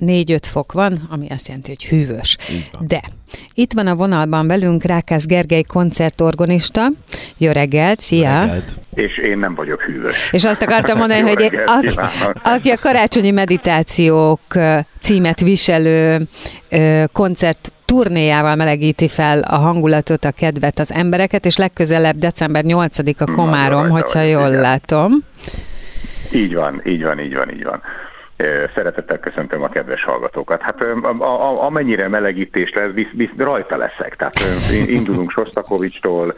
4-5 fok van, ami azt jelenti, hogy hűvös. De itt van a vonalban velünk Rákász Gergely koncertorgonista. Jó reggelt, szia! Reggelt. És én nem vagyok hűvös. És azt akartam mondani, hogy aki a karácsonyi meditációk címet viselő koncert turnéjával melegíti fel a hangulatot, a kedvet, az embereket, és legközelebb december 8-a Komárom, hogyha jól látom. Így van. Szeretettel köszöntöm a kedves hallgatókat. Hát amennyire melegítés lesz, rajta leszek. Tehát indulunk Sostakovicstól,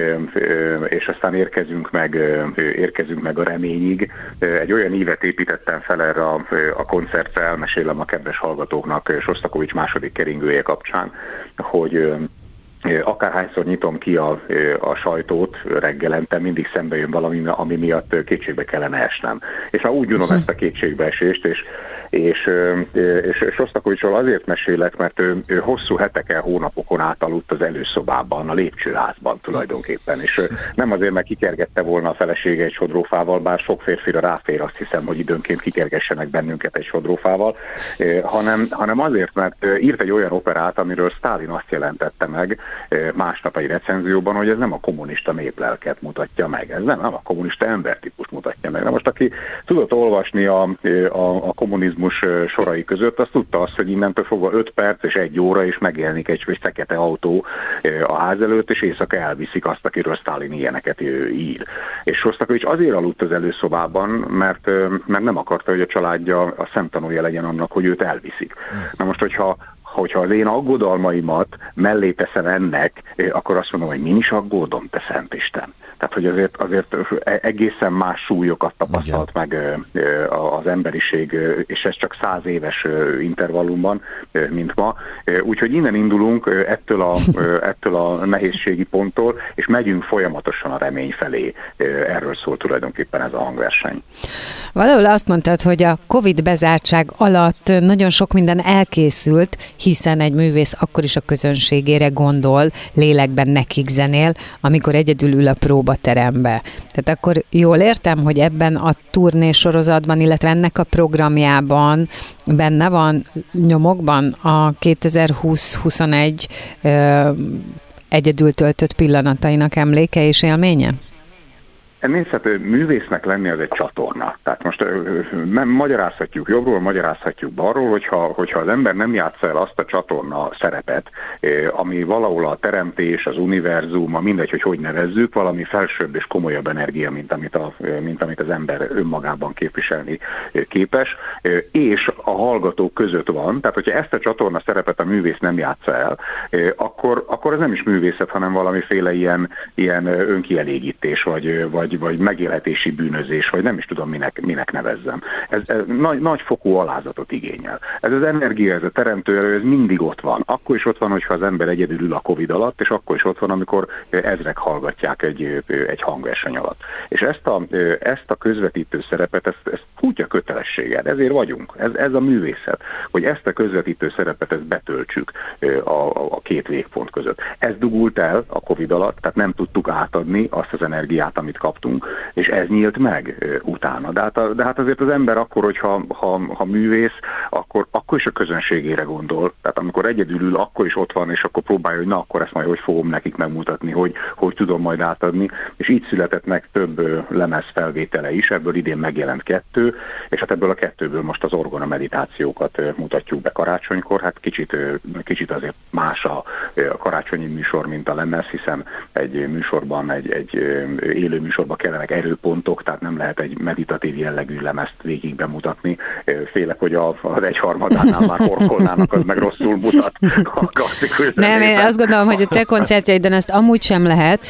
és aztán érkezünk meg a Reményig. Egy olyan ívet építettem fel erre a koncertre, elmesélem a kedves hallgatóknak Sostakovics második keringője kapcsán, hogy akárhányszor nyitom ki a sajtót reggelente, mindig szembe jön valami, ami miatt kétségbe kellene esnem. És már úgy unom ezt a kétségbeesést, és Sostakovicsról azért mesélek, mert ő hosszú heteken, hónapokon át aludt az előszobában, a lépcsőházban tulajdonképpen, és nem azért, mert kikergette volna a felesége egy sodrófával, bár sok férfira ráfér, azt hiszem, hogy időnként kikergessenek bennünket egy sodrófával, hanem azért, mert írt egy olyan operát, amiről Sztálin azt jelentette meg másnap egy recenzióban, hogy ez nem a kommunista néplelket mutatja meg, ez nem a kommunista embertípust mutatja meg. Na most, aki tudott olvasni a kommunizmus sorai között, az tudta azt, hogy innentől fogva 5 perc és 1 óra, és megjelenik egy fekete autó a ház előtt, és éjszaka elviszik azt, akiről Sztálin ilyeneket ír. És Sostakovics azért aludt az előszobában, mert nem akarta, hogy a családja a szemtanúja legyen annak, hogy őt elviszik. Na most, hogyha az én aggodalmaimat mellé teszem ennek, akkor azt mondom, hogy min is aggódom, te Szent Isten. Tehát, hogy azért egészen más súlyokat tapasztalt meg az emberiség, és ez csak 100 éves intervallumban, mint ma. Úgyhogy innen indulunk ettől a nehézségi ponttól, és megyünk folyamatosan a remény felé. Erről szól tulajdonképpen ez a hangverseny. Valahol azt mondtad, hogy a Covid bezártság alatt nagyon sok minden elkészült, hiszen egy művész akkor is a közönségére gondol, lélekben nekik zenél, amikor egyedül ül a próbaterembe. Tehát akkor jól értem, hogy ebben a turné sorozatban, illetve ennek a programjában benne van nyomokban a 2020-21 egyedül töltött pillanatainak emléke és élménye? Nézhető, művésznek lenni az egy csatorna. Tehát most magyarázhatjuk jobbról, magyarázhatjuk balról, hogyha az ember nem játsza el azt a csatorna szerepet, ami valahol a teremtés, az univerzum, mindegy, hogy nevezzük, valami felsőbb és komolyabb energia, mint amit az ember önmagában képviselni képes, és a hallgatók között van. Tehát, hogyha ezt a csatorna szerepet a művész nem játsza el, akkor ez nem is művészet, hanem valamiféle ilyen önkielégítés, vagy megélhetési bűnözés, vagy nem is tudom, minek nevezzem. Ez nagy fokú alázatot igényel. Ez az energia, ez a teremtőerő, ez mindig ott van. Akkor is ott van, hogyha az ember egyedül ül a Covid alatt, és akkor is ott van, amikor ezrek hallgatják egy hangverseny alatt. És ezt a közvetítő szerepet, ezt kutya kötelességed, ezért vagyunk. Ez a művészet, hogy ezt a közvetítő szerepet ezt betöltsük a két végpont között. Ez dugult el a Covid alatt, tehát nem tudtuk átadni azt az energiát, amit kaptunk, és ez nyílt meg utána. De hát azért az ember akkor, hogyha művész, akkor is a közönségére gondol. Tehát amikor egyedül ül, akkor is ott van, és akkor próbálja, hogy na, akkor ezt majd hogy fogom nekik megmutatni, hogy tudom majd átadni. És így született meg több lemez felvétele is, ebből idén megjelent 2, és hát ebből a 2-ből most az orgona meditációkat mutatjuk be karácsonykor. Hát kicsit azért más a karácsonyi műsor, mint a lemez, hiszen egy műsorban, egy élő műsorban kellenek erőpontok, tehát nem lehet egy meditatív jellegű lemezt végig bemutatni. Félek, hogy az 1/3 már horkolnának, az meg rosszul mutat. Nem, én azt gondolom, hogy a te koncertjeiden ezt amúgy sem lehet,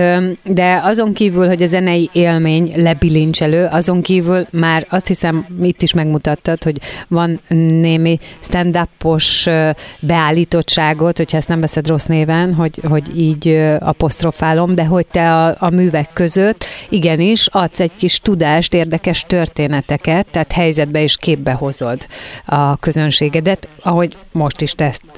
de azon kívül, hogy a zenei élmény lebilincselő, azon kívül már azt hiszem, itt is megmutattad, hogy van némi stand-upos beállítottságot, hogyha ezt nem veszed rossz néven, hogy így apostrofálom, de hogy te a művek között igenis adsz egy kis tudást, érdekes történeteket, tehát helyzetbe és képbe hozod a közönségedet, ahogy most is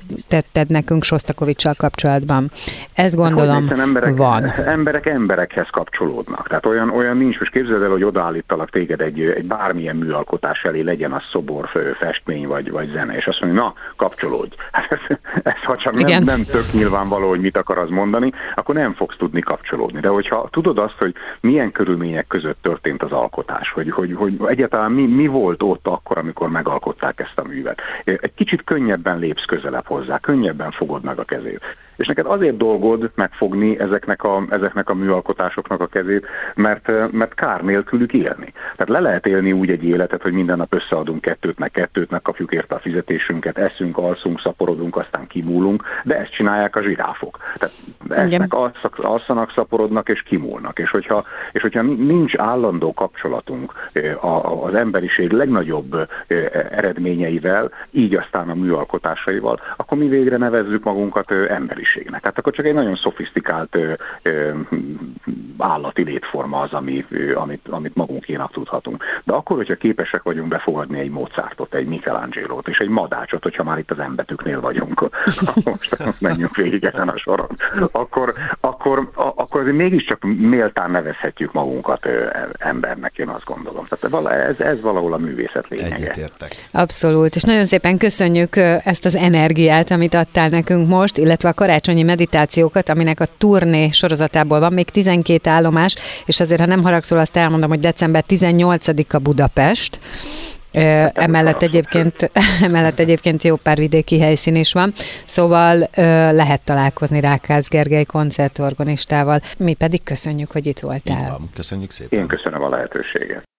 tetted nekünk Sostakovics-sal kapcsolatban. Ez gondolom van. Emberek emberekhez kapcsolódnak. Tehát olyan nincs, most képzeld el, hogy odaállítalak téged egy bármilyen műalkotás elé, legyen az szobor, festmény vagy zene, és azt mondja, na, kapcsolódj. Hát ez ha csak nem tök nyilvánvaló, hogy mit akar az mondani, akkor nem fogsz tudni kapcsolódni. De hogyha tudod azt, hogy milyen körülmények között történt az alkotás, hogy egyáltalán mi volt ott akkor, amikor megalkották ezt a művet. Egy kicsit könnyebben lépsz közelebb hozzá, könnyebben fogod meg a kezét. És neked azért dolgod megfogni ezeknek a műalkotásoknak a kezét, mert kár nélkülük élni. Tehát le lehet élni úgy egy életet, hogy minden nap összeadunk kettőt, megkapjuk érte a fizetésünket, eszünk, alszunk, szaporodunk, aztán kimúlunk, de ezt csinálják a zsiráfok. Tehát esznek, alszanak, szaporodnak és kimúlnak. És hogyha nincs állandó kapcsolatunk az emberiség legnagyobb eredményeivel, így aztán a műalkotásaival, akkor mi végre nevezzük magunkat emberiségnek. Hát akkor csak egy nagyon szofisztikált állati létforma az, amit magunkénak tudhatunk. De akkor, hogyha képesek vagyunk befogadni egy Mozartot, egy Michelangelót és egy Madácsot, hogyha már itt az M-betűknél vagyunk, most menjünk végig ezen a soron, akkor azért mégiscsak méltán nevezhetjük magunkat embernek, én azt gondolom. Tehát ez valahol a művészet lényege. Egyetértek. Abszolút, és nagyon szépen köszönjük ezt az energiát, amit adtál nekünk most, illetve a karácsonyi meditációkat, aminek a turné sorozatából van még 12 állomás, és azért, ha nem haragszol, azt elmondom, hogy december 18-a Budapest. Emellett egyébként jó pár vidéki helyszín is van, szóval lehet találkozni Rákász Gergely koncertorgonistával. Mi pedig köszönjük, hogy itt voltál. Így van. Köszönjük szépen. Én köszönöm a lehetőséget.